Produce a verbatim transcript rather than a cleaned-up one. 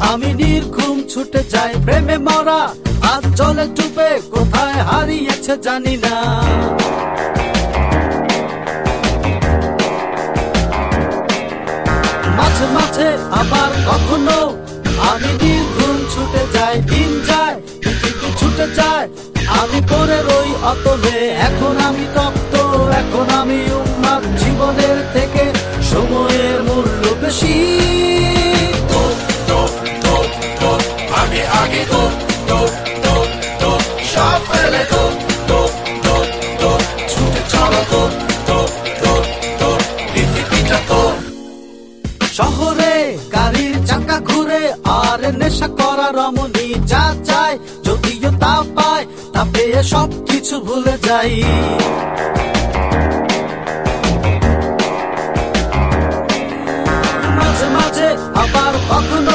আমি নির্ঘুম ছুটে যাই প্রেমে মরা, আজ জলে ডুবে কোথায় হারিয়েছে জানি না। মাঝে মাঝে আবার কখনো আমি নির্ঘুম ছুটে যাই, দিন যায় পৃথিবী ছুটে যায়, আমি পড়ে রই অতলে। এখন আমি তপ্ত, এখন আমি উন্মাদ, জীবনের থেকে সময়ের মূল্য বেশি। আগে আগে দো দো দো দো সব ফেলে দো দো দো দো ছুটে চলো দো দো দো দো পৃথিবীটা তো। শহরে গাড়ির চাকা ঘুরে আর নেশা করা রমণী যা চায়, যদিও তা পায় তা পেয়ে সব কিছু ভুলে যাই। মাঝে মাঝে আবার কখনো